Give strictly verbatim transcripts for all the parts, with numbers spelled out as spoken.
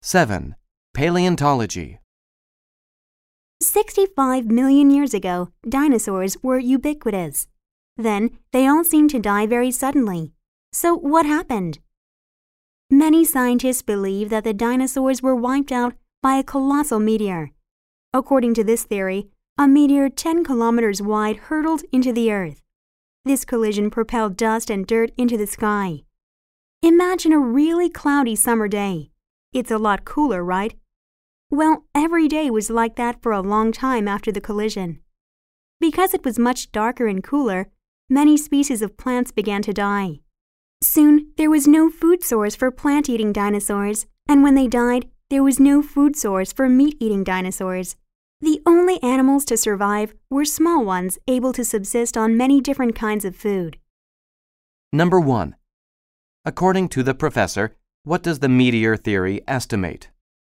seven. Paleontology. sixty-five million years ago, dinosaurs were ubiquitous. Then, they all seemed to die very suddenly. So what happened? Many scientists believe that the dinosaurs were wiped out by a colossal meteor. According to this theory, a meteor ten kilometers wide hurtled into the Earth. This collision propelled dust and dirt into the sky. Imagine a really cloudy summer day. It's a lot cooler, right? Well, every day was like that for a long time after the collision. Because it was much darker and cooler, many species of plants began to die. Soon, there was no food source for plant-eating dinosaurs, and when they died, there was no food source for meat-eating dinosaurs. The only animals to survive were small ones able to subsist on many different kinds of food. Number one. According to the professor, what does the meteor theory estimate?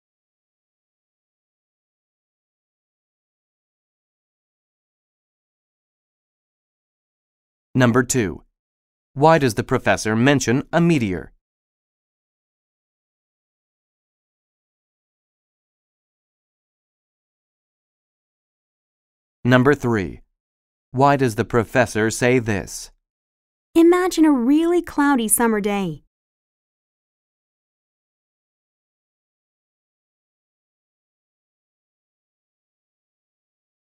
Number two. Why does the professor mention a meteor? Number three. Why does the professor say this? Imagine a really cloudy summer day.